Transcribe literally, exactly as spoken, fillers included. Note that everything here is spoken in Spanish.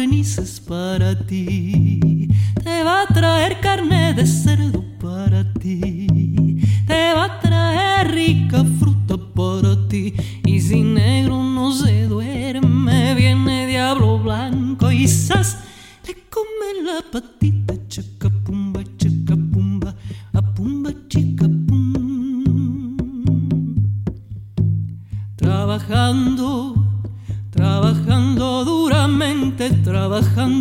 codornices para ti, te va a traer carne de cerdo para ti, te va a traer rica fruta para ti. Y si negro no se duerme, viene diablo blanco y ¡zas! Le come la patita, chaca pumba, chaca pumba, a pumba chica pum. Trabajando, trabajando duramente, trabajando